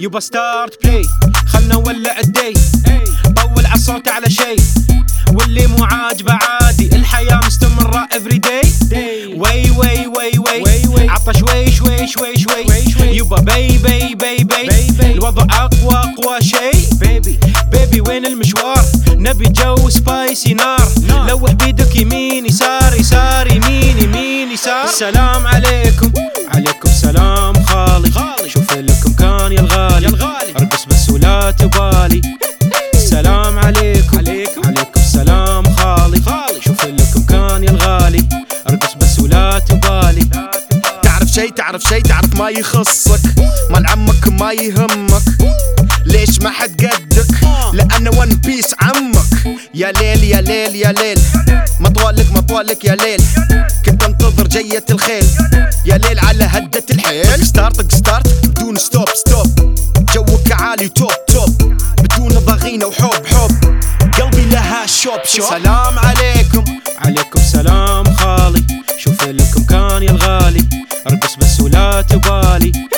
يبا ستارت بلاي خلنا نولع الدي، طول عالصوت على شي واللي مو عاجبه عادي، الحياة مستمرة every day. وي وي وي وي عطى شوي شوي شوي شوي يبا بي بي بي بي الوضع اقوى اقوى شي. بيبي بيبي وين المشوار؟ نبي جو سبايسي نار، لوح بيدك يمين يسار يسار يمين يمين يسار. السلام عليكم عليكم سلام خالي، شوف لكم كان يا الغالي ارقص بس ولا تبالي. السلام عليكم عليكم سلام خالي، شوف لكم كان يا الغالي ارقص بس ولا تبالي. تعرف شي تعرف ما يخصك، مال عمك ما يهمك، ليش ما حد قدك؟ لأنه ون بيس عمك. يا ليل يا ليل يا ليل مطولك يا ليل، كنت انتظر جية الخيل يا ليل على هدة الحيل. ستارت بدون ستوب جوك عالي توب بدون ضغينة وحب قلبي لها شوب. السلام عليكم عليكم سلام خالي، شوف لكم كان يا الغالي ارقص بس ولا تبالي.